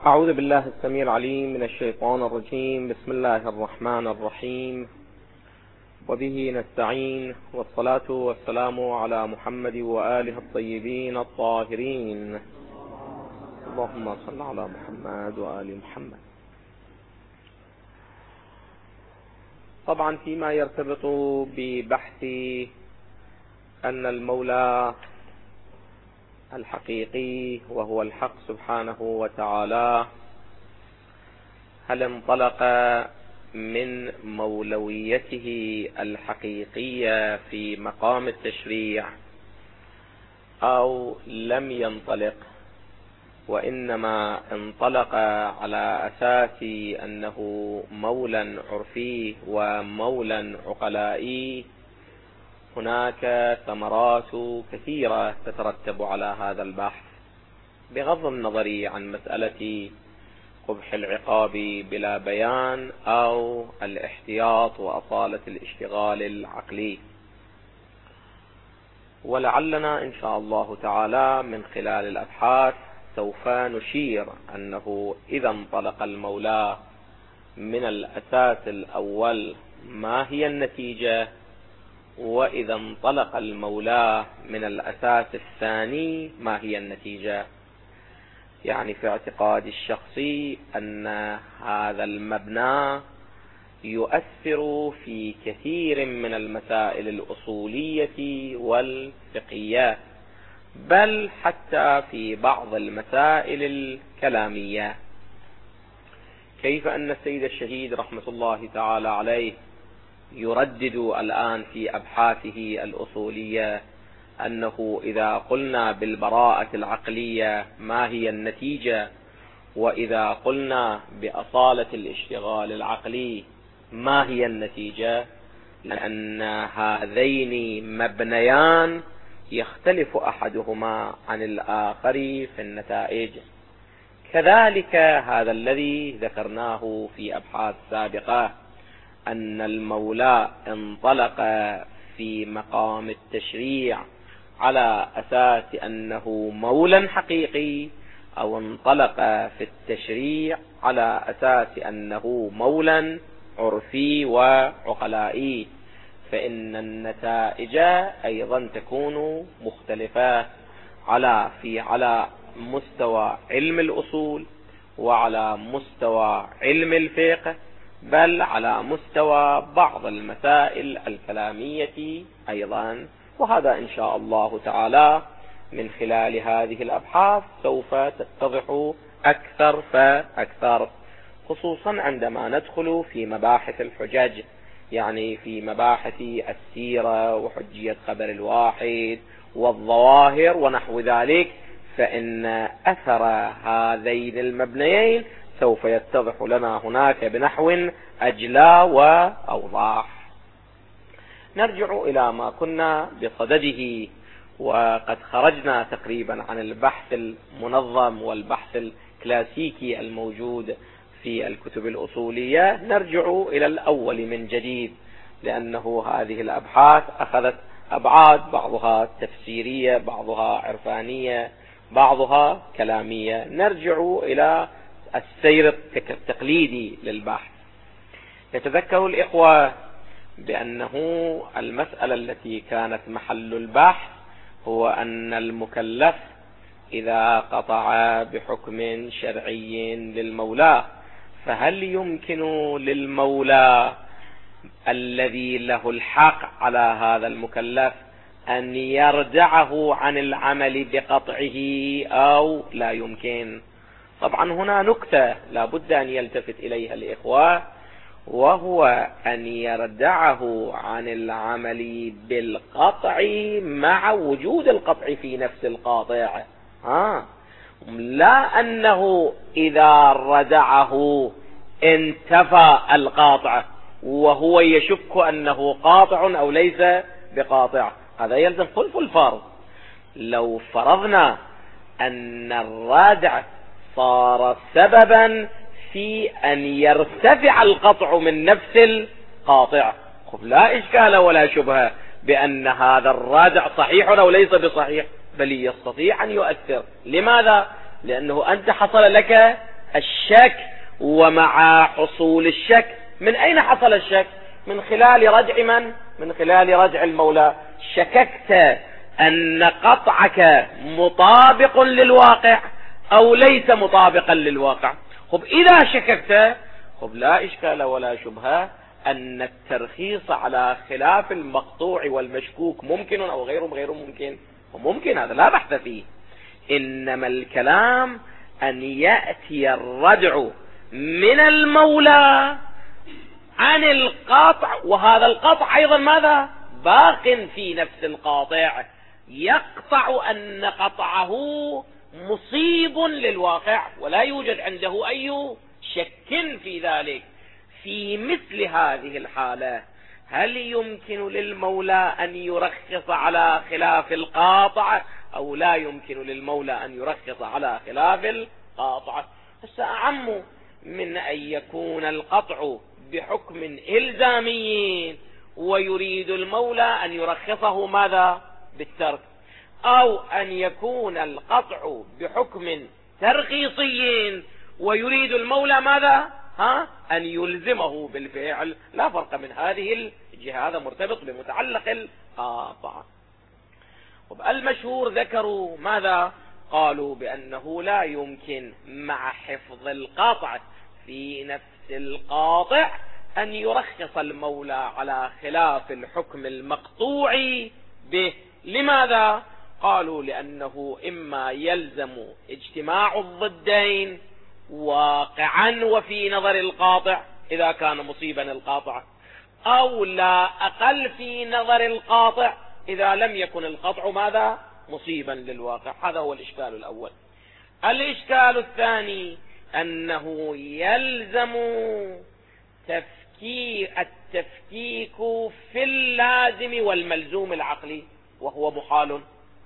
أعوذ بالله السميع العليم من الشيطان الرجيم. بسم الله الرحمن الرحيم، وبه نستعين، والصلاة والسلام على محمد وآله الطيبين الطاهرين. اللهم صل على محمد وآل محمد. طبعا فيما يرتبط ببحث أن المولى الحقيقي وهو الحق سبحانه وتعالى هل انطلق من مولويته الحقيقية في مقام التشريع أو لم ينطلق، وإنما انطلق على أساس أنه مولى عرفي ومولى عقلائي، هناك ثمرات كثيرة تترتب على هذا البحث، بغض النظر عن مسألة قبح العقاب بلا بيان أو الاحتياط وأصالة الاشتغال العقلي. ولعلنا إن شاء الله تعالى من خلال الأبحاث سوف نشير أنه إذا انطلق المولى من الأساس الأول ما هي النتيجة، وإذا انطلق المولى من الأساس الثاني ما هي النتيجة. يعني في اعتقادي الشخصي أن هذا المبنى يؤثر في كثير من المسائل الأصولية والفقهية، بل حتى في بعض المسائل الكلامية. كيف أن السيد الشهيد رحمة الله تعالى عليه يردد الآن في أبحاثه الأصولية أنه إذا قلنا بالبراءة العقلية ما هي النتيجة، وإذا قلنا بأصالة الاشتغال العقلي ما هي النتيجة، لأن هذين مبنيان يختلف أحدهما عن الآخر في النتائج. كذلك هذا الذي ذكرناه في أبحاث سابقة، أن المولى انطلق في مقام التشريع على أساس أنه مولى حقيقي، أو انطلق في التشريع على أساس أنه مولى عرفي وعقلائي، فإن النتائج أيضا تكون مختلفة على مستوى علم الأصول، وعلى مستوى علم الفقه، بل على مستوى بعض المسائل الكلامية أيضا. وهذا إن شاء الله تعالى من خلال هذه الأبحاث سوف تتضح أكثر فأكثر، خصوصا عندما ندخل في مباحث الحجج، يعني في مباحث السيرة وحجية خبر الواحد والظواهر ونحو ذلك، فإن أثر هذين المبنيين سوف يتضح لنا هناك بنحو أجلى وأوضح. نرجع إلى ما كنا بصدده، وقد خرجنا تقريبا عن البحث المنظم والبحث الكلاسيكي الموجود في الكتب الأصولية. نرجع إلى الأول من جديد، لأنه هذه الأبحاث أخذت أبعاد، بعضها تفسيرية، بعضها عرفانية، بعضها كلامية. نرجع إلى السير التقليدي للبحث. يتذكر الإخوة بأنه المسألة التي كانت محل البحث هو أن المكلف إذا قطع بحكم شرعي للمولى، فهل يمكن للمولى الذي له الحق على هذا المكلف أن يردعه عن العمل بقطعه أو لا يمكن؟ طبعا هنا نكتة لا بد أن يلتفت إليها الإخوة، وهو أن يردعه عن العمل بالقطع مع وجود القطع في نفس القاطع، لا أنه إذا ردعه انتفى القاطع وهو يشك أنه قاطع أو ليس بقاطع. هذا يلزم خلف الفرض. لو فرضنا أن الرادع صار سببا في أن يرتفع القطع من نفس القاطع، لا إشكال ولا شبهة بأن هذا الرادع صحيح أو ليس بصحيح، بل يستطيع أن يؤثر. لماذا؟ لأنه أنت حصل لك الشك ومع حصول الشك. من أين حصل الشك؟ من خلال رجع من؟ من خلال رجع المولى. شككت أن قطعك مطابق للواقع أو ليس مطابقا للواقع. خب إذا شككت، خب لا إشكال ولا شبهة أن الترخيص على خلاف المقطوع والمشكوك ممكن أو غير ممكن. وممكن، هذا لا بحث فيه. إنما الكلام أن يأتي الردع من المولى عن القاطع، وهذا القطع أيضا ماذا؟ باق في نفس القاطع، يقطع أن قطعه مصيب للواقع ولا يوجد عنده أي شك في ذلك. في مثل هذه الحالة هل يمكن للمولى أن يرخص على خلاف القاطع أو لا يمكن للمولى أن يرخص على خلاف القاطع؟ فسأعم من أن يكون القطع بحكم إلزامي ويريد المولى أن يرخصه ماذا؟ بالترك، أو أن يكون القطع بحكم ترخيصي ويريد المولى ماذا؟ أن يلزمه بالفعل. لا فرق من هذه الجهة، هذا مرتبط بمتعلق القاطع. المشهور ذكروا ماذا؟ قالوا بأنه لا يمكن مع حفظ القاطع في نفس القاطع أن يرخص المولى على خلاف الحكم المقطوع به. لماذا؟ قالوا لأنه إما يلزم اجتماع الضدين واقعا وفي نظر القاطع إذا كان مصيبا القاطع، أو لا أقل في نظر القاطع إذا لم يكن القطع ماذا؟ مصيبا للواقع. هذا هو الإشكال الأول. الإشكال الثاني أنه يلزم التفكيك في اللازم والملزوم العقلي وهو محال،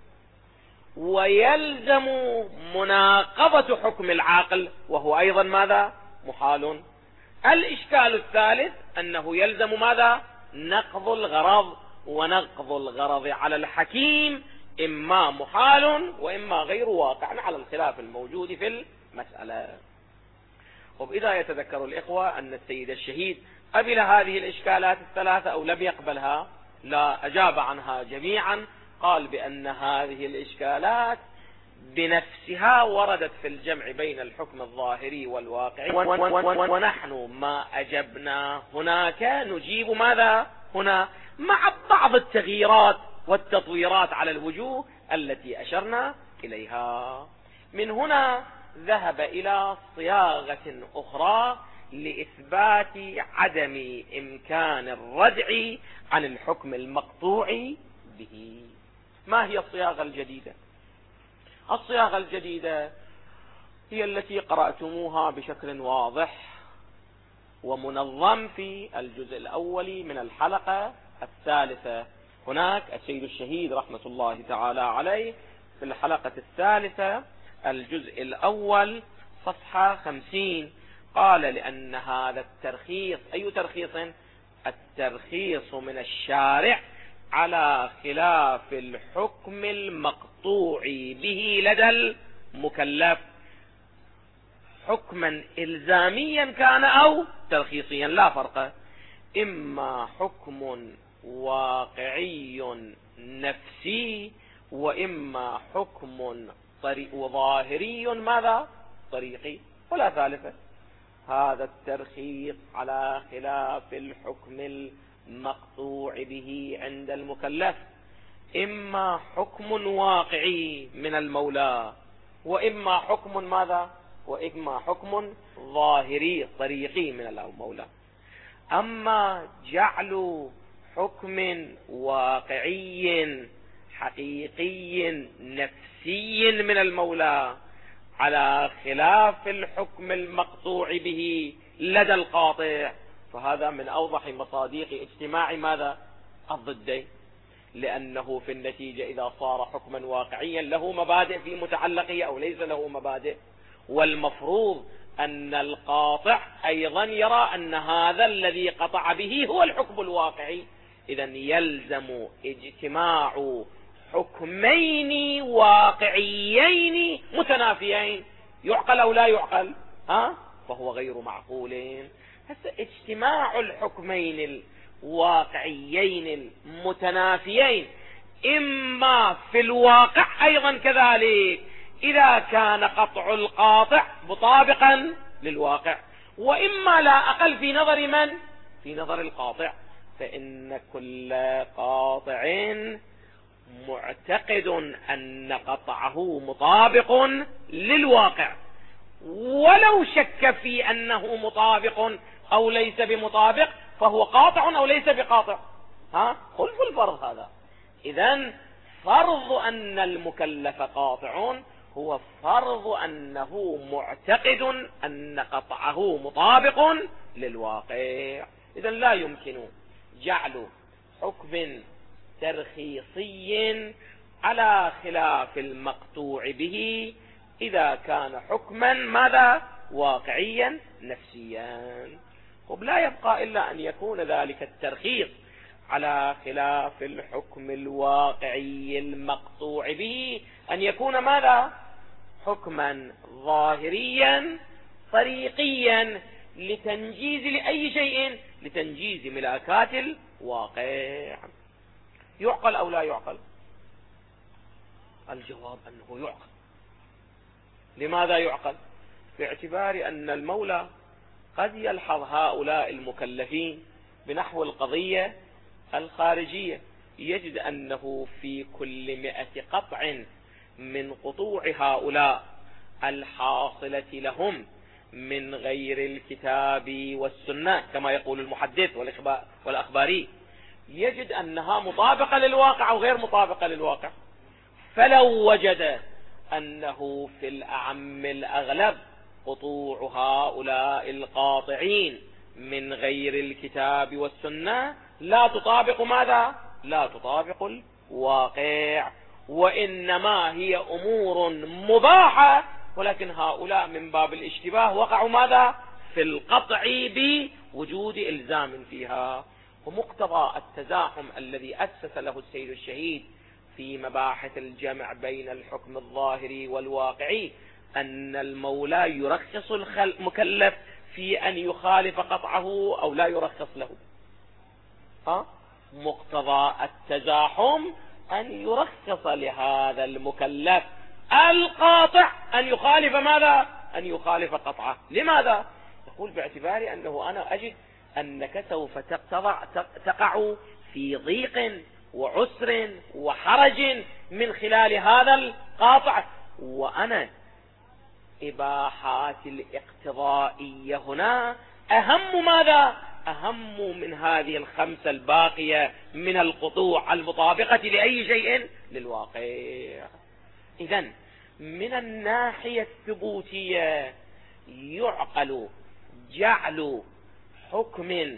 ويلزم مناقضة حكم العاقل وهو أيضا ماذا؟ محال. الإشكال الثالث أنه يلزم ماذا؟ نقض الغرض، ونقض الغرض على الحكيم إما محال وإما غير واقع على الخلاف الموجود في المسألة. وإذا يتذكر الإخوة أن السيد الشهيد قبل هذه الإشكالات الثلاثة أو لم يقبلها، لا أجاب عنها جميعا. قال بأن هذه الإشكالات بنفسها وردت في الجمع بين الحكم الظاهري والواقعي، ونحن ما أجبنا هناك نجيب ماذا هنا مع بعض التغييرات والتطويرات على الوجوه التي أشرنا إليها. من هنا ذهب إلى صياغة أخرى لإثبات عدم إمكان الردع عن الحكم المقطوع به. ما هي الصياغة الجديدة؟ الصياغة الجديدة هي التي قرأتموها بشكل واضح ومنظم في الجزء الأول من الحلقة الثالثة. هناك السيد الشهيد رحمة الله تعالى عليه في الحلقة الثالثة الجزء الأول صفحة 50 قال لأن هذا الترخيص، أي ترخيص؟ الترخيص من الشارع على خلاف الحكم المقطوع به لدى المكلف، حكما إلزاميا كان أو ترخيصيا لا فرق، إما حكم واقعي نفسي وإما حكم ظاهري ماذا؟ طريقي، ولا ثالثة. هذا الترخيص على خلاف الحكم المقطوع به عند المكلف إما حكم واقعي من المولى وإما حكم ماذا؟ وإما حكم ظاهري طريقي من المولى. أما جعل حكم واقعي حقيقي نفسي من المولى على خلاف الحكم المقطوع به لدى القاطع، فهذا من أوضح مصادق اجتماع ماذا؟ الضدين، لأنه في النتيجة إذا صار حكما واقعيا له مبادئ في متعلقه أو ليس له مبادئ، والمفروض أن القاطع أيضا يرى أن هذا الذي قطع به هو الحكم الواقعي. إذن يلزم اجتماع حكمين واقعيين متنافيين. يعقل أو لا يعقل؟ فهو غير معقول. هسه اجتماع الحكمين الواقعيين المتنافيين إما في الواقع أيضا كذلك إذا كان قطع القاطع مطابقا للواقع، وإما لا أقل في نظر من؟ في نظر القاطع. فإن كل قاطع معتقد أن قطعه مطابق للواقع، ولو شك في أنه مطابق أو ليس بمطابق فهو قاطع أو ليس بقاطع. خلف الفرض هذا. إذن فرض أن المكلف قاطع هو فرض أنه معتقد أن قطعه مطابق للواقع. إذن لا يمكن جعل حكم ترخيصي على خلاف المقطوع به إذا كان حكما ماذا؟ واقعيا نفسيا. لا يبقى إلا أن يكون ذلك الترخيص على خلاف الحكم الواقعي المقطوع به، أن يكون ماذا؟ حكما ظاهريا طريقيا لتنجيز لأي شيء، لتنجيز ملاكات الواقع. يعقل أو لا يعقل؟ الجواب أنه يعقل. لماذا يعقل؟ باعتبار أن المولى قد يلحظ هؤلاء المكلفين بنحو القضية الخارجية، يجد أنه في كل 100 قطع من قطوع هؤلاء الحاصلة لهم من غير الكتاب والسنة كما يقول المحدث والأخباري، يجد أنها مطابقة للواقع أو غير مطابقة للواقع. فلو وجد أنه في الأعم الأغلب قطوع هؤلاء القاطعين من غير الكتاب والسنة لا تطابق ماذا؟ لا تطابق الواقع، وإنما هي أمور مباحة، ولكن هؤلاء من باب الاشتباه وقعوا ماذا؟ في القطع بوجود إلزام فيها. ومقتضى التزاحم الذي أسس له السيد الشهيد في مباحث الجمع بين الحكم الظاهري والواقعي أن المولى يرخص المكلف في أن يخالف قطعه أو لا يرخص له. مقتضى التزاحم أن يرخص لهذا المكلف القاطع أن يخالف ماذا؟ أن يخالف قطعه. لماذا؟ يقول باعتبار أنه أنا أجد أنك سوف تقع في ضيق وعسر وحرج من خلال هذا القاطع، وأنا إباحات الاقتضائية هنا أهم ماذا؟ أهم من هذه الخمسة الباقية من القطوع المطابقة لأي شيء للواقع. إذن من الناحية الثبوتية يعقل جعل حكم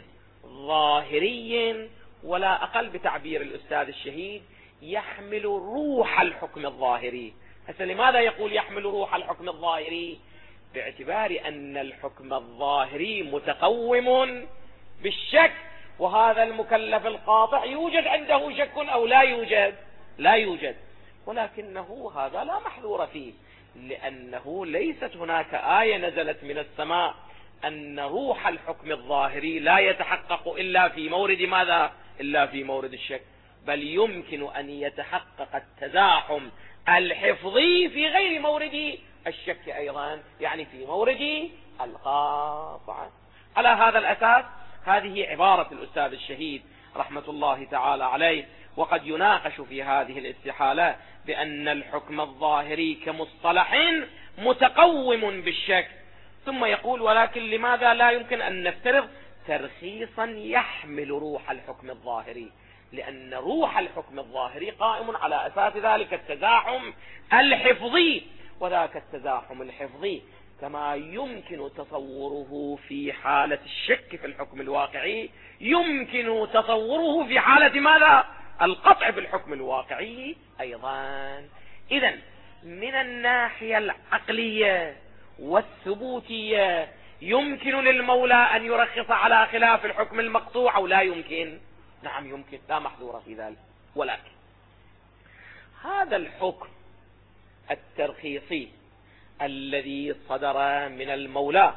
ظاهري ولا أقل بتعبير الأستاذ الشهيد يحمل روح الحكم الظاهري. هسه لماذا يقول يحمل روح الحكم الظاهري؟ باعتبار أن الحكم الظاهري متقوم بالشك، وهذا المكلف القاطع يوجد عنده شك أو لا يوجد؟ لا يوجد، ولكنه هذا لا محذور فيه، لأنه ليست هناك آية نزلت من السماء أن روح الحكم الظاهري لا يتحقق إلا في مورد ماذا؟ إلا في مورد الشك، بل يمكن أن يتحقق التزاحم الحفظي في غير مورد الشك أيضا، يعني في مورد القاطع. على هذا الأساس هذه عبارة الأستاذ الشهيد رحمة الله تعالى عليه، وقد يناقش في هذه الاستحالة بأن الحكم الظاهري كمصطلح متقوم بالشك، ثم يقول ولكن لماذا لا يمكن أن نفترض ترخيصا يحمل روح الحكم الظاهري؟ لأن روح الحكم الظاهري قائم على أساس ذلك التزاحم الحفظي، وذاك التزاحم الحفظي كما يمكن تصوره في حالة الشك في الحكم الواقعي يمكن تصوره في حالة ماذا؟ القطع بالحكم الواقعي أيضا. إذن من الناحية العقلية والثبوتية يمكن للمولى أن يرخص على خلاف الحكم المقطوع أو لا يمكن؟ نعم يمكن، لا محذور في ذلك. ولكن هذا الحكم الترخيصي الذي صدر من المولى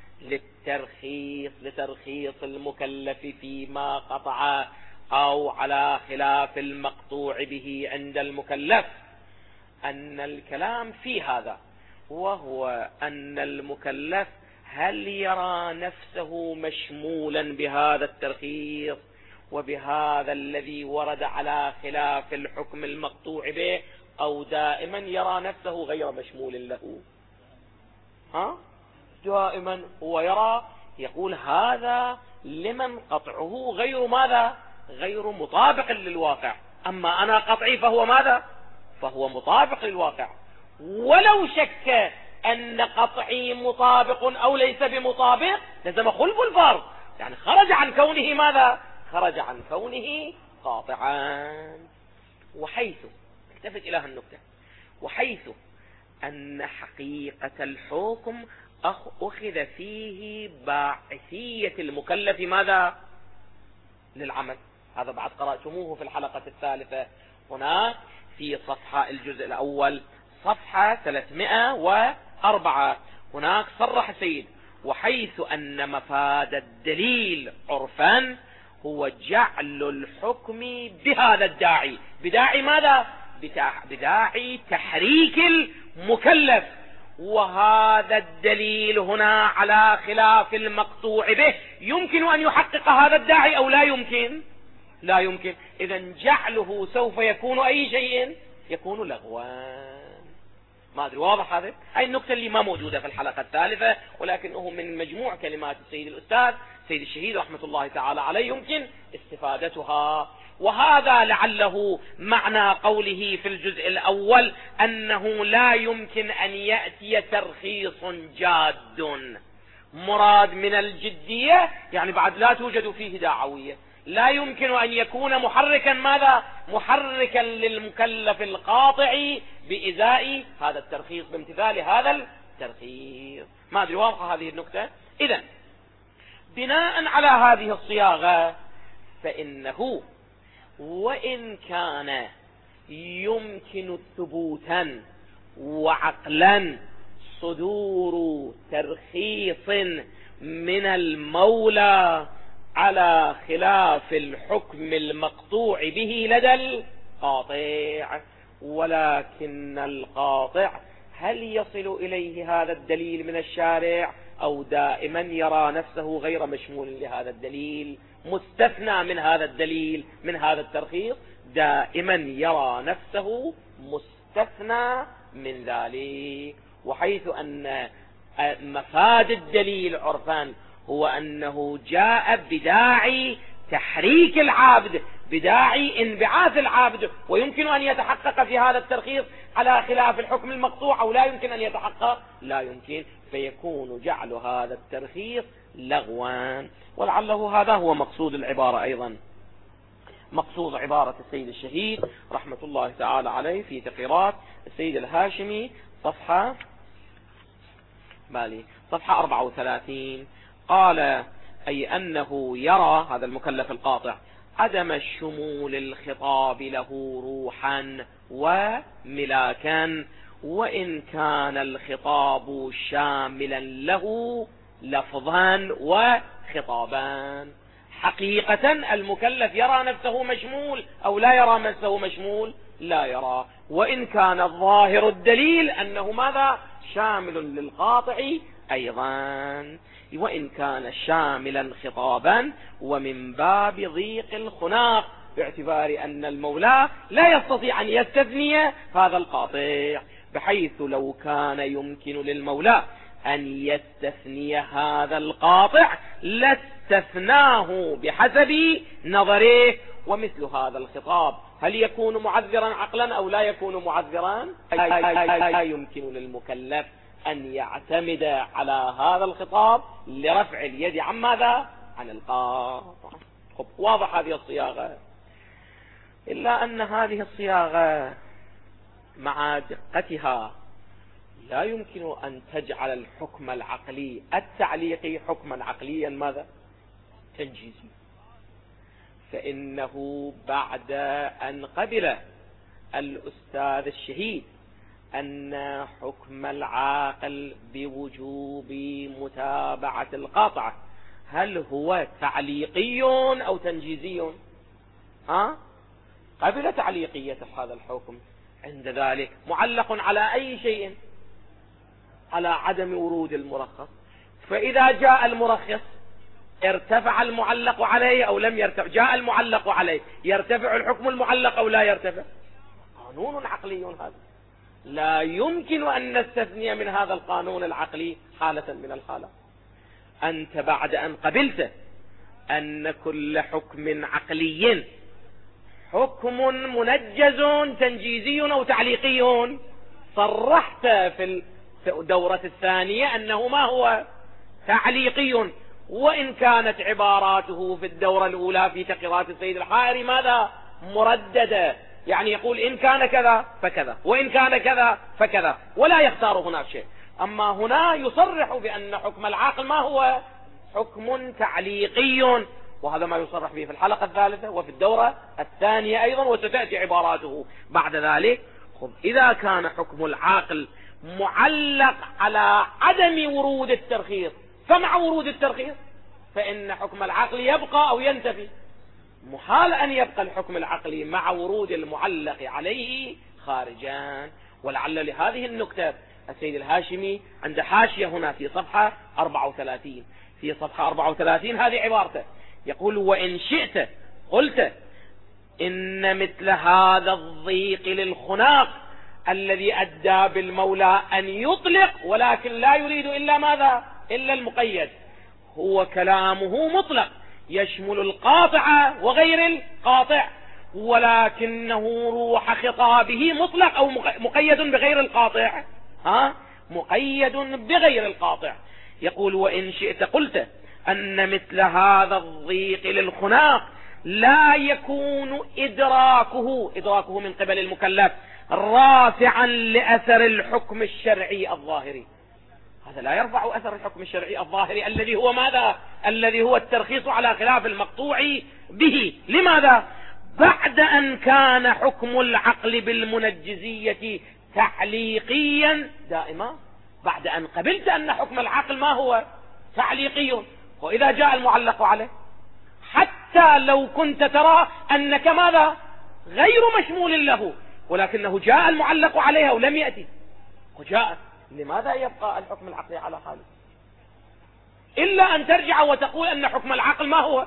لترخيص المكلف فيما قطع أو على خلاف المقطوع به عند المكلف، أن الكلام في هذا، وهو أن المكلف هل يرى نفسه مشمولا بهذا الترخيص وبهذا الذي ورد على خلاف الحكم المقطوع به، أو دائما يرى نفسه غير مشمول له؟ دائما هو يرى، يقول هذا لمن قطعه غير ماذا؟ غير مطابق للواقع. أما أنا قطعي فهو ماذا؟ فهو مطابق للواقع، ولو شك أن قطعي مطابق أو ليس بمطابق لزم خلف الفرض، يعني خرج عن كونه ماذا؟ خرج عن كونه قاطعا. وحيث التفت إلى النقطة، وحيث أن حقيقة الحكم أخذ فيه باعثية المكلف ماذا؟ للعمل. هذا بعد قرأتموه في الحلقة الثالثة هناك في صفحة الجزء الأول صفحة 304. هناك صرح السيد: وحيث أن مفاد الدليل عرفا هو جعل الحكم بهذا الداعي، بداعي ماذا؟ بداعي تحريك المكلف، وهذا الدليل هنا على خلاف المقطوع به، يمكن أن يحقق هذا الداعي أو لا يمكن؟ لا يمكن. إذن جعله سوف يكون أي شيء؟ يكون لغوا. ما أدري واضح هذا؟ هاي النقطة اللي ما موجودة في الحلقة الثالثة، ولكنه من مجموع كلمات السيد الأستاذ سيد الشهيد رحمة الله تعالى عليه يمكن استفادتها. وهذا لعله معنى قوله في الجزء الأول أنه لا يمكن أن يأتي ترخيص جاد. مراد من الجدية يعني بعد لا توجد فيه دعوية، لا يمكن أن يكون محركا ماذا؟ محركا للمكلف القاطع بإزاء هذا الترخيص، بامتثال هذا الترخيص. ما أدري واضحة هذه النقطة؟ إذن بناء على هذه الصياغة فإنه وإن كان يمكن ثبوتا وعقلا صدور ترخيص من المولى على خلاف الحكم المقطوع به لدى القاطع، ولكن القاطع هل يصل إليه هذا الدليل من الشارع أو دائما يرى نفسه غير مشمول لهذا الدليل، مستثنى من هذا الدليل من هذا الترخيص؟ دائما يرى نفسه مستثنى من ذلك. وحيث أن مفاد الدليل عرفان هو أنه جاء بداعي تحريك العابد، بداعي انبعاث العابد، ويمكن أن يتحقق في هذا الترخيص على خلاف الحكم المقطوع أو لا يمكن أن يتحقق؟ لا يمكن، فيكون جعل هذا الترخيص لغوا. ولعله هذا هو مقصود العبارة أيضا، مقصود عبارة السيد الشهيد رحمة الله تعالى عليه في تقريرات السيد الهاشمي صفحة 34. قال: أي أنه يرى هذا المكلف القاطع عدم الشمول الخطاب له روحا وملاكا، وإن كان الخطاب شاملا له لفظا وخطابا. حقيقة المكلف يرى نفسه مشمول أو لا يرى نفسه مشمول؟ لا يرى. وإن كان الظاهر الدليل أنه ماذا؟ شامل للقاطع أيضا، وإن كان شاملا خطابا ومن باب ضيق الخناق، باعتبار أن المولى لا يستطيع أن يستثني هذا القاطع، بحيث لو كان يمكن للمولى أن يستثني هذا القاطع لاستثناه بحسب نظره. ومثل هذا الخطاب هل يكون معذرا عقلا أو لا يكون معذرا؟ لا يمكن للمكلف أن يعتمد على هذا الخطاب لرفع اليد عن ماذا؟ عن القاطع. واضح هذه الصياغة، إلا أن هذه الصياغة مع دقتها لا يمكن أن تجعل الحكم العقلي التعليقي حكما عقليا ماذا؟ تنجيزي. فإنه بعد أن قبل الأستاذ الشهيد أن حكم العاقل بوجوب متابعة القاطعة هل هو تعليقي أو تنجيزي؟ قبل تعليقية هذا الحكم، عند ذلك معلق على أي شيء؟ على عدم ورود المرخص. فإذا جاء المرخص ارتفع المعلق عليه أو لم يرتفع؟ جاء المعلق عليه، يرتفع الحكم المعلق أو لا يرتفع؟ قانون عقلي هذا، لا يمكن أن نستثني من هذا القانون العقلي حالة من الحالات. أنت بعد أن قبلت أن كل حكم عقلي حكم منجز تنجيزي أو تعليقي، صرحت في الدورة الثانية أنه ما هو تعليقي، وإن كانت عباراته في الدورة الأولى في تقريرات السيد الحائري ماذا؟ مرددة، يعني يقول إن كان كذا فكذا، وإن كان كذا فكذا، ولا يختار هناك شيء. أما هنا يصرح بأن حكم العاقل ما هو؟ حكم تعليقي، وهذا ما يصرح به في الحلقة الثالثة وفي الدورة الثانية أيضا، وستأتي عباراته بعد ذلك. إذا كان حكم العاقل معلق على عدم ورود الترخيص، فمع ورود الترخيص فإن حكم العقل يبقى أو ينتفي. محال أن يبقى الحكم العقلي مع ورود المعلق عليه خارجان. ولعل لهذه النكتة السيد الهاشمي عند حاشية هنا في صفحة 34، في صفحة 34 هذه عبارته، يقول: وإن شئت قلت إن مثل هذا الضيق للخناق الذي أدى بالمولى أن يطلق ولكن لا يريد إلا ماذا؟ إلا المقيد، هو كلامه مطلق يشمل القاطع وغير القاطع، ولكنه روح خطابه مطلق أو مقيد بغير القاطع، مقيد بغير القاطع. يقول: وإن شئت قلت أن مثل هذا الضيق للخناق لا يكون إدراكه من قبل المكلف رافعا لأثر الحكم الشرعي الظاهري. هذا لا يرفع أثر الحكم الشرعي الظاهري الذي هو ماذا؟ الذي هو الترخيص على خلاف المقطوع به. لماذا؟ بعد أن كان حكم العقل بالمنجزية تعليقيا دائما، بعد أن قبلت أن حكم العقل ما هو؟ تعليقي. وإذا جاء المعلق عليه حتى لو كنت ترى أنك ماذا؟ غير مشمول له، ولكنه جاء المعلق عليها ولم يأتي وجاء، لماذا يبقى الحكم العقلي على حاله؟ إلا أن ترجع وتقول أن حكم العقل ما هو؟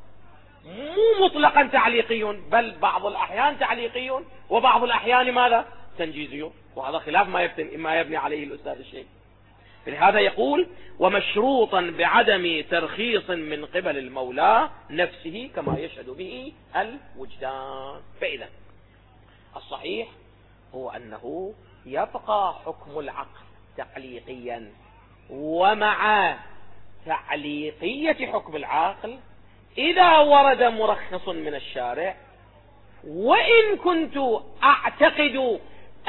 مو مطلقا تعليقي، بل بعض الأحيان تعليقي وبعض الأحيان ماذا؟ تنجيزي، وهذا خلاف ما يبني عليه الأستاذ الشيخ. لهذا يقول: ومشروطا بعدم ترخيص من قبل المولى نفسه كما يشهد به الوجدان. فإذا الصحيح هو أنه يبقى حكم العقل تعليقيا، ومع تعليقية حكم العقل إذا ورد مرخص من الشارع، وإن كنت أعتقد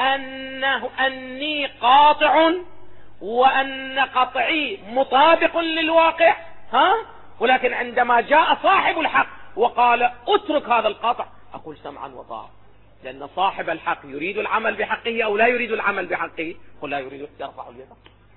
أني قاطع وأن قطعي مطابق للواقع، ولكن عندما جاء صاحب الحق وقال اترك هذا القطع، أقول سمعا وطاعة، لأن صاحب الحق يريد العمل بحقه أو لا يريد العمل بحقه؟ قل لا يريد، يرفع اليد.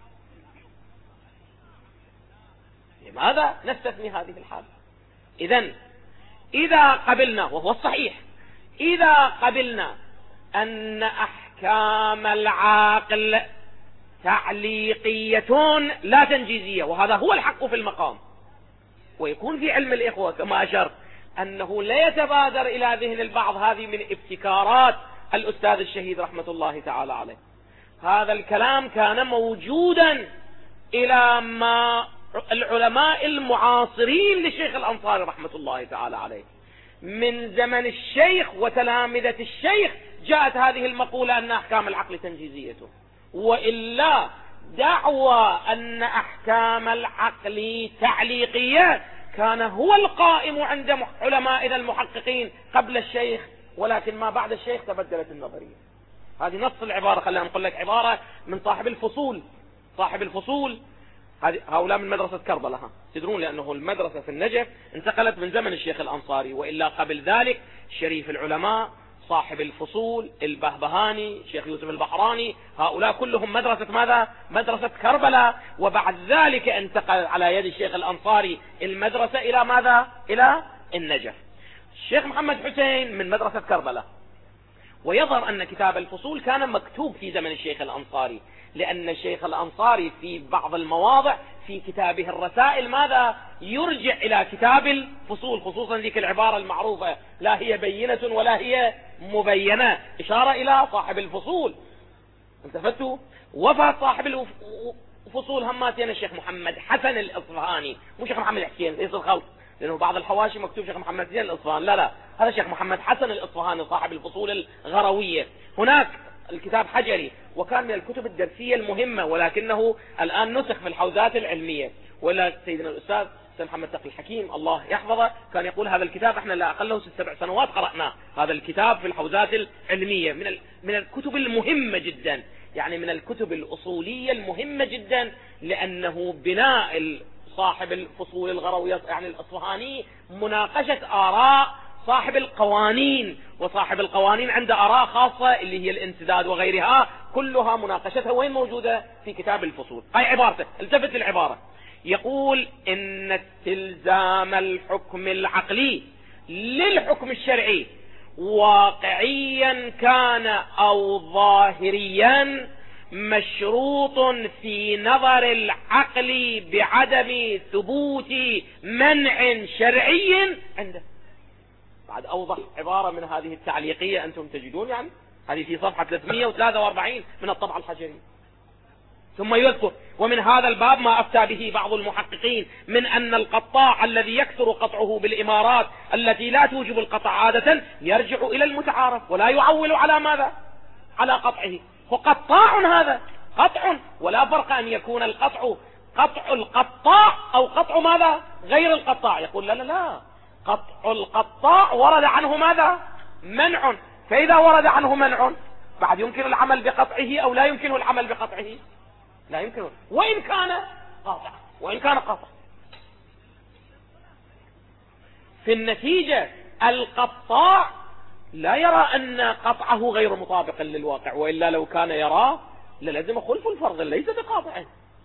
لماذا نستثني هذه الحالة؟ إذن إذا قبلنا، وهو الصحيح، إذا قبلنا أن أحكام العاقل تعليقية لا تنجيزية، وهذا هو الحق في المقام، ويكون في علم الإخوة كما أشرت أنه لا يتبادر إلى ذهن البعض هذه من ابتكارات الأستاذ الشهيد رحمة الله تعالى عليه. هذا الكلام كان موجودا إلى ما العلماء المعاصرين للشيخ الأنصاري رحمة الله تعالى عليه، من زمن الشيخ وتلامذة الشيخ جاءت هذه المقولة أن أحكام العقل تنجيزية، وإلا دعوى أن أحكام العقل تعليقية كان هو القائم عند علمائنا المحققين قبل الشيخ، ولكن ما بعد الشيخ تبدلت النظرية. هذه نص العبارة، خلينا نقول لك عبارة من صاحب الفصول. صاحب الفصول هؤلاء من مدرسة كربلاء، تدرون لأنه المدرسة في النجف انتقلت من زمن الشيخ الأنصاري، وإلا قبل ذلك شريف العلماء صاحب الفصول البهبهاني، شيخ يوسف البحراني، هؤلاء كلهم مدرسة ماذا؟ مدرسة كربلاء. وبعد ذلك انتقل على يد الشيخ الأنصاري المدرسة إلى ماذا؟ إلى النجف. الشيخ محمد حسين من مدرسة كربلاء. ويظهر أن كتاب الفصول كان مكتوب في زمن الشيخ الأنصاري، لأن الشيخ الأنصاري في بعض المواضع في كتابه الرسائل ماذا؟ يرجع إلى كتاب الفصول، خصوصا ذيك العبارة المعروفة: لا هي بينة ولا هي مبينة، إشارة إلى صاحب الفصول. انتفتوا؟ وفاة صاحب الفصول هماتين الشيخ محمد حسن الإصفهاني، مو شيخ محمد حسين، ليس الخلط، لأنه بعض الحواشي مكتوب شيخ محمد حسين الإصفهاني، لا، هذا شيخ محمد حسن الإصفهاني صاحب الفصول الغروية. هناك الكتاب حجري، وكان من الكتب الدرسية المهمة، ولكنه الآن نسخ في الحوزات العلمية. ولا سيدنا الأستاذ محمد تقي الحكيم الله يحفظه كان يقول هذا الكتاب احنا لا أقل له 6-7 سنوات قرأناه، هذا الكتاب في الحوزات العلمية من الكتب المهمة جدا، يعني من الكتب الأصولية المهمة جدا، لأنه بناء صاحب الفصول الغروية يعني الأصفهاني مناقشة آراء صاحب القوانين، وصاحب القوانين عنده آراء خاصة اللي هي الانسداد وغيرها، كلها مناقشتها وين موجودة؟ في كتاب الفصول. هاي عبارته، التفت للعبارة، يقول إن استلزام الحكم العقلي للحكم الشرعي واقعيا كان أو ظاهريا مشروط في نظر العقل بعدم ثبوت منع شرعي عنده. بعد أوضح عبارة من هذه التعليقية أنتم تجدون، يعني هذه في صفحة 343 من الطبعة الحجرية. ثم يذكر: ومن هذا الباب ما أفتى به بعض المحققين من أن القطاع الذي يكثر قطعه بالإمارات التي لا توجب القطع عادة يرجع إلى المتعارف ولا يعول على ماذا؟ على قطعه. فقطاع هذا قطع، ولا فرق أن يكون القطع قطع القطاع أو قطع ماذا؟ غير القطاع. يقول لا، قطع القطاع ورد عنه ماذا؟ منع. فإذا ورد عنه منع بعد يمكن العمل بقطعه أو لا يمكن العمل بقطعه؟ لا يمكن، وإن كان قاطع. في النتيجة القطاع لا يرى أن قطعه غير مطابق للواقع، وإلا لو كان يرى للزم خلف الفرض ليس بقاطع،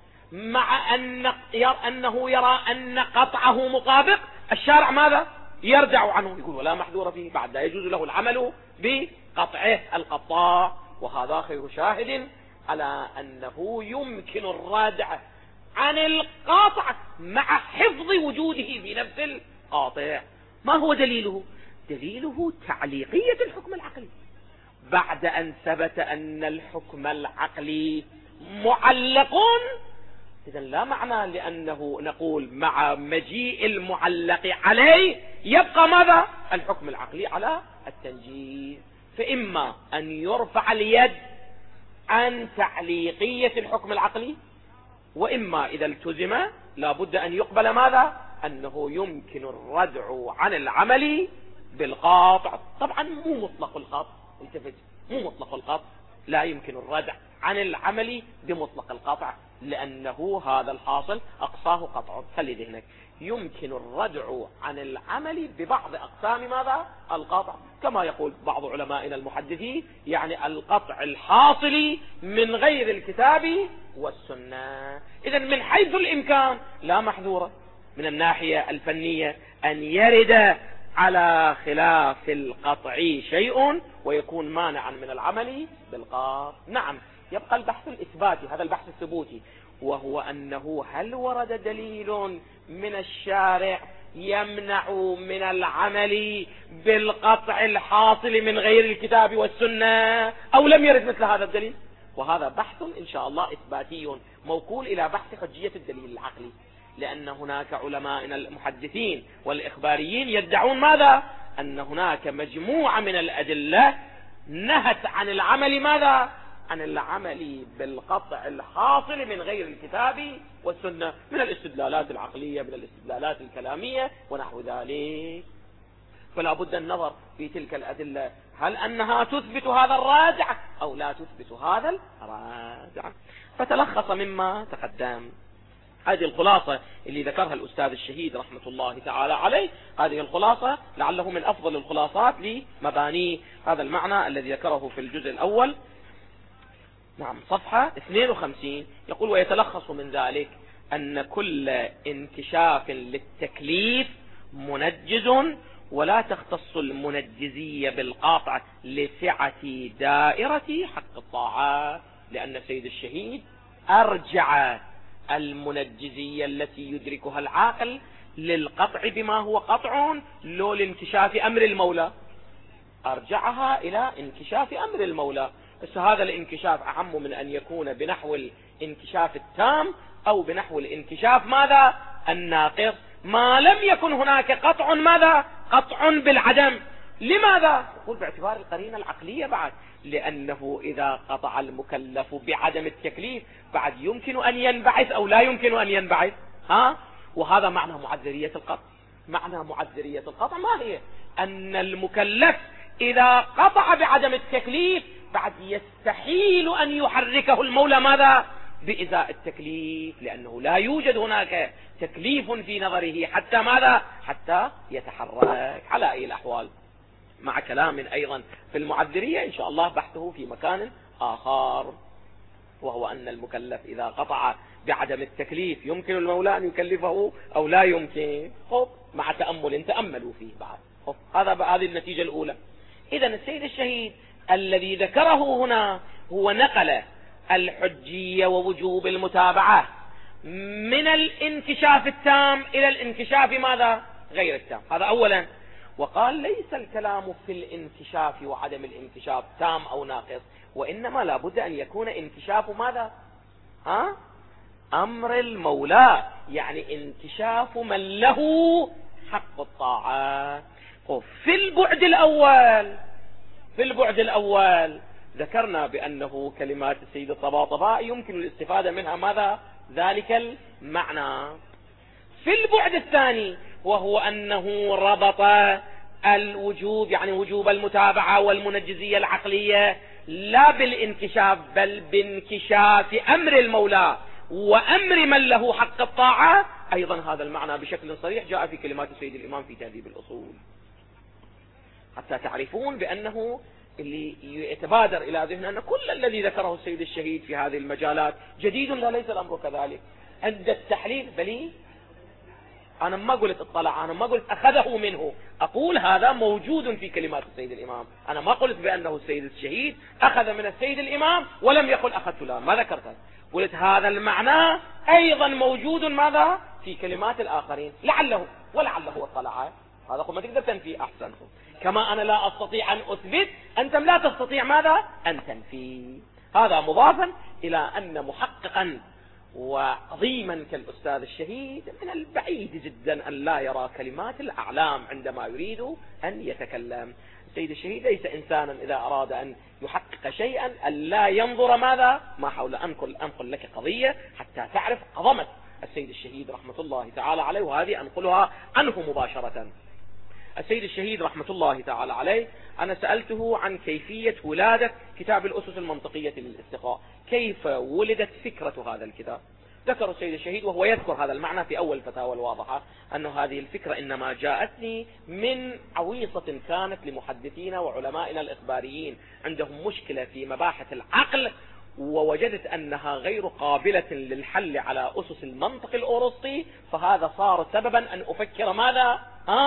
مع أنه يرى أن قطعه مطابق. الشارع ماذا؟ يردع عنه، يقول ولا محذور فيه، بعد لا يجوز له العمل بقطعه القطاع. وهذا خير شاهد على أنه يمكن الردع عن القاطع مع حفظ وجوده في نفس القاطع. ما هو دليله؟ دليله تعليقية الحكم العقلي بعد أن ثبت أن الحكم العقلي معلق. إذن لا معنى لأنه نقول مع مجيء المعلق عليه يبقى ماذا؟ الحكم العقلي على التنجيز. فإما أن يرفع اليد عن تعليقية الحكم العقلي، وإما إذا التزم لابد أن يقبل ماذا؟ أنه يمكن الردع عن العمل بالقاطع. طبعا مو مطلق القاطع، التفت، مو مطلق القاطع، لا يمكن الردع عن العمل بمطلق القاطع، لأنه هذا الحاصل أقصاه قطع. خلي ذهنك، يمكن الردع عن العمل ببعض أقسام ماذا؟ القطع، كما يقول بعض علمائنا المحدثين، يعني القطع الحاصل من غير الكتاب والسنة. إذن من حيث الإمكان لا محذورة من الناحية الفنية أن يرد على خلاف القطع شيء ويكون مانعا من العمل بالقاطع. نعم، يبقى البحث الإثباتي، هذا البحث الثبوتي، وهو أنه هل ورد دليل من الشارع يمنع من العمل بالقطع الحاصل من غير الكتاب والسنة أو لم يرد مثل هذا الدليل؟ وهذا بحث إن شاء الله إثباتي موكول إلى بحث حجية الدليل العقلي، لأن هناك علماء المحدثين والإخباريين يدعون ماذا؟ أن هناك مجموعة من الأدلة نهت عن العمل ماذا؟ عن العمل بالقطع الحاصل من غير الكتاب والسنة، من الاستدلالات العقلية، من الاستدلالات الكلامية ونحو ذلك. فلا بد النظر في تلك الأدلة، هل أنها تثبت هذا الراجع أو لا تثبت هذا الراجع. فتلخص مما تقدم هذه الخلاصة اللي ذكرها الأستاذ الشهيد رحمة الله تعالى عليه، هذه الخلاصة لعله من أفضل الخلاصات لمباني هذا المعنى الذي ذكره في الجزء الأول. نعم، صفحة 52 يقول: ويتلخص من ذلك أن كل انكشاف للتكليف منجز، ولا تختص المنجزية بالقاطع لسعة دائرة حق الطاعات، لأن سيد الشهيد أرجع المنجزية التي يدركها العاقل للقطع بما هو قطع، لو لانكشاف أمر المولى، أرجعها إلى انكشاف أمر المولى. بس هذا الانكشاف أعم من أن يكون بنحو الانكشاف التام أو بنحو الانكشاف ماذا؟ الناقص، ما لم يكن هناك قطع ماذا؟ قطع بالعدم. لماذا؟ يقول باعتبار القرينة العقلية بعد، لأنه إذا قطع المكلف بعدم التكليف بعد يمكن أن ينبعث أو لا يمكن أن ينبعث. وهذا معنى معذرية القطع. معنى معذرية القطع ما هي؟ أن المكلف إذا قطع بعدم التكليف بعد يستحيل أن يحركه المولى ماذا؟ بإزاء التكليف، لأنه لا يوجد هناك تكليف في نظره حتى ماذا؟ حتى يتحرك على أي الأحوال. مع كلام أيضا في المعذرية إن شاء الله بحثه في مكان آخر، وهو أن المكلف إذا قطع بعدم التكليف يمكن المولى أن يكلفه أو لا يمكن. مع تأمل تأملوا فيه بعد. هذه النتيجة الأولى. إذن السيد الشهيد الذي ذكره هنا هو نقل الحجية ووجوب المتابعة من الانكشاف التام إلى الانكشاف ماذا؟ غير التام. هذا أولا. وقال: ليس الكلام في الانكشاف وعدم الانكشاف تام أو ناقص، وإنما لابد أن يكون انكشاف ماذا؟ أمر المولى، يعني انكشاف من له حق الطاعة. في البعد الأول ذكرنا بأنه كلمات السيد الطباطبائي يمكن الاستفادة منها ماذا؟ ذلك المعنى. في البعد الثاني وهو أنه ربط الوجوب، يعني وجوب المتابعة والمنجزية العقلية، لا بالانكشاف بل بانكشاف أمر المولى وأمر من له حق الطاعة. أيضا هذا المعنى بشكل صريح جاء في كلمات السيد الإمام في تهذيب الأصول، حتى تعرفون بأنه اللي يتبادر إلى ذهننا أن كل الذي ذكره السيد الشهيد في هذه المجالات جديد، لا ليس الأمر كذلك. عند التحليل بلي أنا ما قلت اطلع، أنا ما قلت أخذه منه، أقول هذا موجود في كلمات السيد الإمام. أنا ما قلت بأنه السيد الشهيد أخذ من السيد الإمام ولم يقل أخذت له، ما ذكرت. قلت هذا المعنى أيضا موجود ماذا؟ في كلمات الآخرين، لعله اطلع. هذا ما تقدر تنفي أحسن. كما أنا لا أستطيع أن أثبت، أنتم لا تستطيع ماذا؟ أن تنفي. هذا مضافا إلى أن محققا وعظيما كالأستاذ الشهيد من البعيد جدا أن لا يرى كلمات الأعلام عندما يريد أن يتكلم. السيد الشهيد ليس إنسانا إذا أراد أن يحقق شيئا أن لا ينظر ماذا؟ ما حول. أنقل لك قضية حتى تعرف عظمة السيد الشهيد رحمة الله تعالى عليه، وهذه أنقلها عنه مباشرة. السيد الشهيد رحمة الله تعالى عليه أنا سألته عن كيفية ولادة كتاب الأسس المنطقية للاستقراء، كيف ولدت فكرة هذا الكتاب. ذكر السيد الشهيد وهو يذكر هذا المعنى في أول الفتاوى الواضحة أن هذه الفكرة إنما جاءتني من عويصة كانت لمحدثين وعلمائنا الإخباريين عندهم مشكلة في مباحث العقل، ووجدت أنها غير قابلة للحل على أسس المنطق الأوروسطي، فهذا صار سببا أن أفكر ماذا؟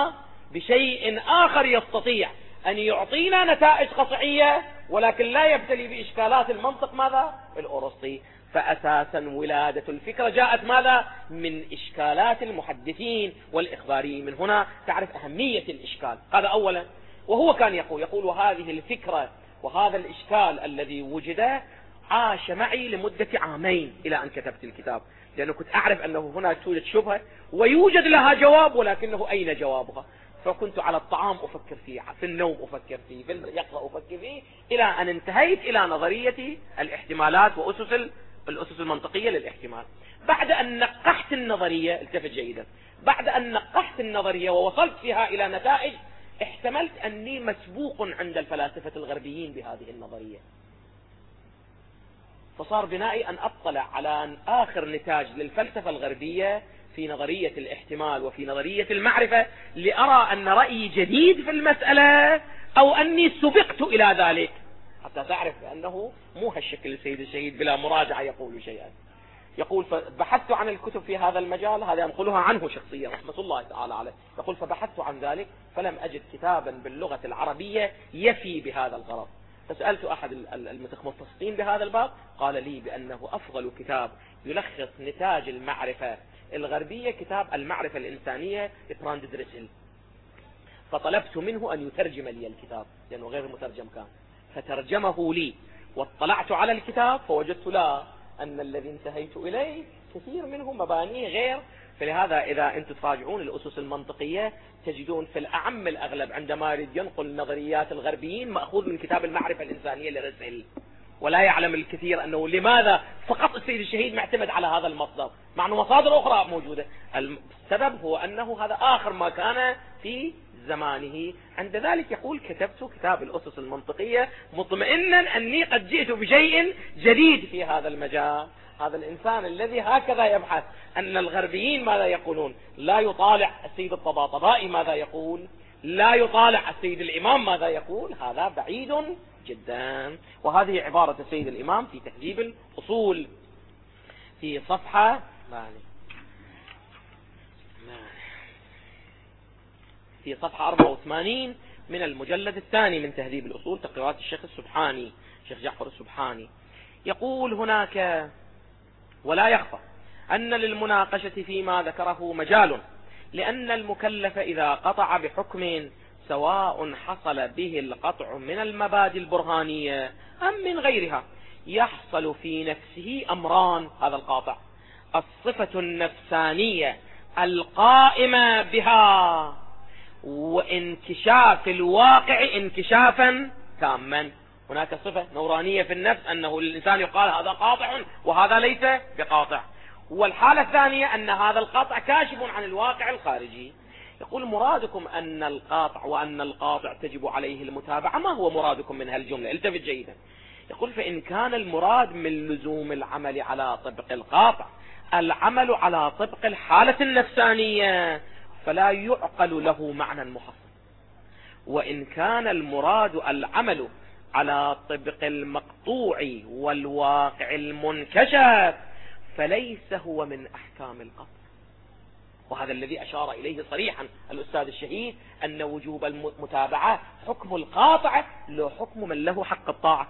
بشيء آخر يستطيع أن يعطينا نتائج قطعية ولكن لا يبتلي بإشكالات المنطق ماذا؟ الأوروسطي. فأساسا ولادة الفكرة جاءت ماذا؟ من إشكالات المحدثين والإخباريين. من هنا تعرف أهمية الإشكال. هذا أولا. وهو كان يقول وهذه الفكرة وهذا الإشكال الذي وجد عاش معي لمدة عامين إلى أن كتبت الكتاب، لأنه كنت أعرف أنه هنا توجد شبهة ويوجد لها جواب، ولكنه أين جوابها؟ فكنت على الطعام أفكر فيه، في النوم أفكر فيه، في اليقظة أفكر فيه، إلى أن انتهيت إلى نظرية الاحتمالات وأسس الأسس المنطقية للاحتمال. بعد أن نقحت النظرية، التفت جيدا، بعد أن نقحت النظرية ووصلت فيها إلى نتائج، احتملت أني مسبوق عند الفلاسفة الغربيين بهذه النظرية. فصار بنائي أن أطلع على آخر نتاج للفلسفة الغربية في نظرية الاحتمال وفي نظرية المعرفة، لأرى أن رأيي جديد في المسألة أو أني سبقت إلى ذلك، حتى تعرف بأنه مو هالشكل السيد الشهيد بلا مراجعة يقول شيئا. يقول فبحثت عن الكتب في هذا المجال، هذا ينقلها عنه شخصيا رحمة الله تعالى عليه. يقول فبحثت عن ذلك فلم أجد كتابا باللغة العربية يفي بهذا الغرض. فسألت أحد المتخصصين بهذا الباب، قال لي بأنه أفضل كتاب يلخص نتاج المعرفة الغربية كتاب المعرفة الإنسانية لبراند دريسل. فطلبت منه أن يترجم لي الكتاب لأنه غير مترجم كان، فترجمه لي واطلعت على الكتاب فوجدت لا، أن الذي انتهيت إليه كثير منه مبانيه غير. فلهذا إذا أنتم تراجعون الأسس المنطقية تجدون في الأعم الأغلب عندما يريد ينقل نظريات الغربيين مأخوذ من كتاب المعرفة الإنسانية لرسل، ولا يعلم الكثير أنه لماذا فقط السيد الشهيد معتمد على هذا المصدر مع أنه مصادر أخرى موجودة. السبب هو أنه هذا آخر ما كان في زمانه. عند ذلك يقول كتبت كتاب الأسس المنطقية مطمئنا أني قد جئت بشيء جديد في هذا المجال. هذا الإنسان الذي هكذا يبحث أن الغربيين ماذا يقولون، لا يطالع السيد الطباطبائي ماذا يقول، لا يطالع السيد الإمام ماذا يقول، هذا بعيد جدا. وهذه عبارة السيد الإمام في تهذيب الأصول في صفحة في صفحة 84 من المجلد الثاني من تهذيب الأصول، تقريرات الشيخ السبحاني، الشيخ جعفر السبحاني. يقول هناك: ولا يخفى أن للمناقشة فيما ذكره مجال، لأن المكلف إذا قطع بحكم سواء حصل به القطع من المبادئ البرهانية أم من غيرها يحصل في نفسه أمران. هذا القاطع: الصفة النفسانية القائمة بها، وانكشاف الواقع انكشافا تاما. هناك صفة نورانية في النفس أنه الإنسان يقال هذا قاطع وهذا ليس بقاطع، والحالة الثانية أن هذا القاطع كاشف عن الواقع الخارجي. يقول: مرادكم أن القاطع وأن القاطع تجب عليه المتابعة، ما هو مرادكم من هالجملة؟ التفت جيدا. يقول: فإن كان المراد من لزوم العمل على طبق القاطع العمل على طبق الحالة النفسانية فلا يعقل له معنى محصن، وإن كان المراد العمل على طبق المقطوع والواقع المنكشف فليس هو من أحكام القطع. وهذا الذي أشار إليه صريحا الأستاذ الشهيد، أن وجوب المتابعة حكم القاطع له حكم من له حق الطاعة.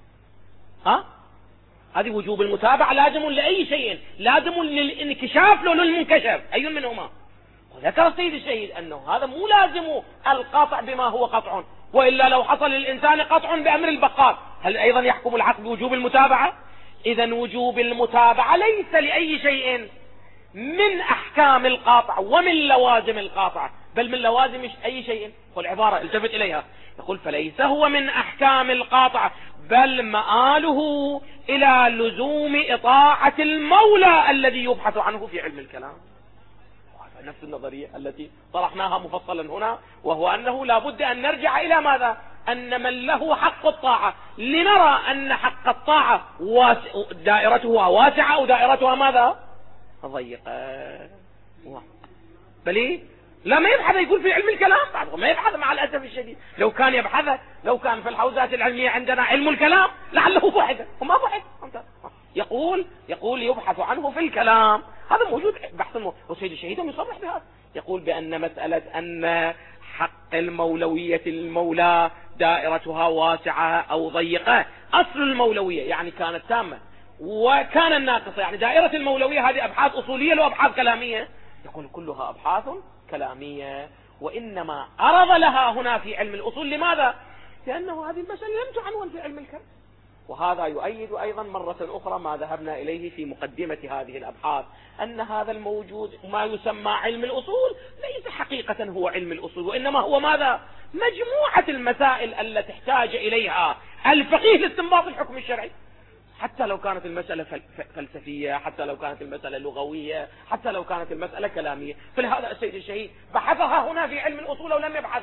هذه وجوب المتابعة لازم لأي شيء، لازم للانكشاف له للمنكشف، أي منهما. وذكر السيد الشهيد أنه هذا مو لازم القاطع بما هو قطع، وإلا لو حصل للإنسان قطع بأمر البقاء هل أيضا يحكم العقل بوجوب المتابعة؟ إذن وجوب المتابعة ليس لأي شيء من أحكام القاطع ومن لوازم القاطع، بل من لوازم أي شيء. والعبارة التفت إليها، يقول: فليس هو من أحكام القاطع بل مآله إلى لزوم إطاعة المولى الذي يبحث عنه في علم الكلام. نفس النظرية التي طرحناها مفصلا هنا، وهو أنه لا بد أن نرجع إلى ماذا؟ أن من له حق الطاعة، لنرى أن حق الطاعة دائرتها واسعة أو دائرتها ماذا؟ ضيقة. بل لا ما يبحث يقول في علم الكلام، ما يبحث مع الأسف الشديد. لو كان يبحث، لو كان في الحوزات العلمية عندنا علم الكلام لعله بحث، وما بحث. يقول يبحث عنه في الكلام، هذا موجود بحث والسيد الشهيد يصرح بهذا. يقول بأن مسألة أن حق المولوية المولى دائرتها واسعة أو ضيقة، أصل المولوية يعني كانت تامة وكان الناقصة، يعني دائرة المولوية هذه أبحاث أصولية لو أبحاث كلامية. يقول كلها أبحاث كلامية، وإنما عرض لها هنا في علم الأصول. لماذا؟ لأنه هذه المسألة لم تعنون في علم الكلام. وهذا يؤيد أيضا مرة أخرى ما ذهبنا إليه في مقدمة هذه الأبحاث، أن هذا الموجود ما يسمى علم الأصول ليس حقيقة هو علم الأصول، وإنما هو ماذا؟ مجموعة المسائل التي تحتاج إليها الفقيه لاستنباط الحكم الشرعي، حتى لو كانت المسألة فلسفية، حتى لو كانت المسألة لغوية، حتى لو كانت المسألة كلامية. فلهذا السيد الشهيد بحثها هنا في علم الأصول ولم يبحثها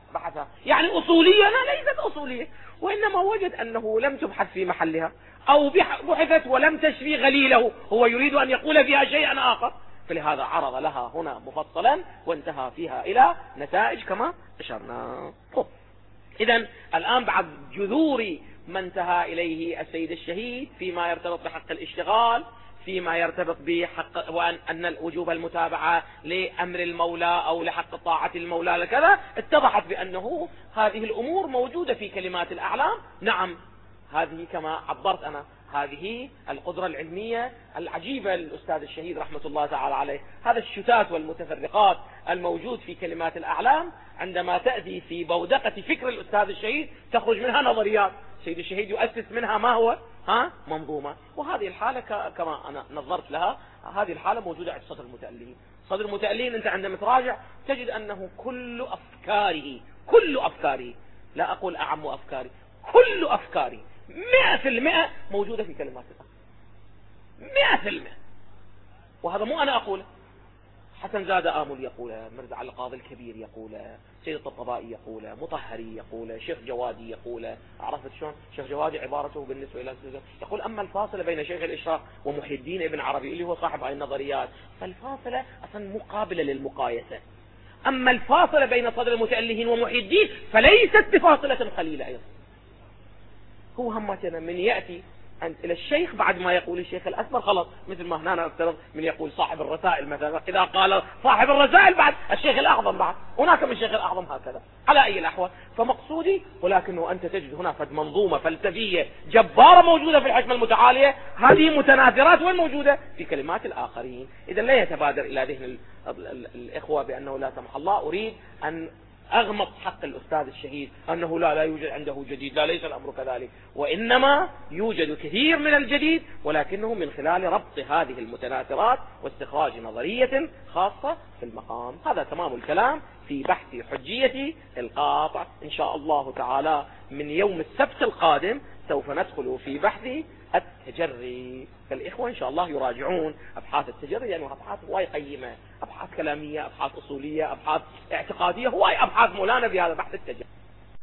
بحثها، يعني أصولية؟ لا، ليست أصولية، وإنما وجد أنه لم تبحث في محلها، أو بحثت ولم تشفي غليله، هو يريد أن يقول فيها شيئا آخر، فلهذا عرض لها هنا مفصلا وانتهى فيها إلى نتائج كما أشرنا. إذن الآن بعد جذور ما انتهى إليه السيد الشهيد فيما يرتبط بحق الاشتغال، فيما يرتبط بحق وأن وجوب المتابعة لأمر المولى أو لحق طاعة المولى لكذا، اتضحت بأنه هذه الأمور موجودة في كلمات الأعلام. نعم، هذه كما عبرت أنا، هذه القدرة العلمية العجيبة للأستاذ الشهيد رحمة الله تعالى عليه. هذا الشتات والمتفرقات الموجود في كلمات الأعلام عندما تأتي في بودقة فكر الأستاذ الشهيد تخرج منها نظريات. السيد الشهيد يؤسس منها ما هو منظومة. وهذه الحالة كما أنا نظرت لها، هذه الحالة موجودة عند صدر المتألين. صدر المتألين أنت عندما تراجع تجد أنه كل أفكاره، لا أقول أعم أفكاري، كل أفكاري 100% موجودة في كلمات الأخ، 100%. وهذا مو أنا أقوله، حسن زاد آمل يقوله، مرزا علي القاضي الكبير يقوله، سيد الطبطبائي يقوله، مطهري يقوله، شيخ جوادي يقوله. عرفت شلون؟ شيخ جوادي عبارته بالنسبة إلى يقول أما الفاصلة بين شيخ الإشراق ومحي الدين ابن عربي اللي هو صاحب هاي النظريات، فالفاصلة أصلا مقابلة للمقايسة. أما الفاصلة بين صدر المتألهين ومحي الدين فليست بفاصلة قليلة أيضا. هو همتنا من يأتي أنت إلى الشيخ بعد ما يقول الشيخ الأكبر خلاص، مثل ما هنا افترض من يقول صاحب الرسائل مثلا، إذا قال صاحب الرسائل بعد الشيخ الأعظم، بعد هناك من الشيخ الأعظم، هكذا على أي الأحوال. فمقصودي ولكنه أنت تجد هنا فد منظومة فلسفية جبارة موجودة في الحكمة المتعالية، هذه متناثرات وين موجودة في كلمات الآخرين. إذا لا يتبادر إلى ذهن الإخوة بأنه لا سمح الله أريد أن أغمض حق الأستاذ الشهيد أنه لا يوجد عنده جديد، لا، ليس الأمر كذلك، وإنما يوجد كثير من الجديد، ولكنه من خلال ربط هذه المتناثرات واستخراج نظرية خاصة في المقام. هذا تمام الكلام في بحث حجية القاطع. إن شاء الله تعالى من يوم السبت القادم سوف ندخل في بحث التجري. فالإخوة إن شاء الله يراجعون أبحاث التجري، يعني أبحاث هواي قيمة، أبحاث كلامية، أبحاث أصولية، أبحاث اعتقادية، هواي أبحاث مولانا في هذا بحث التجري.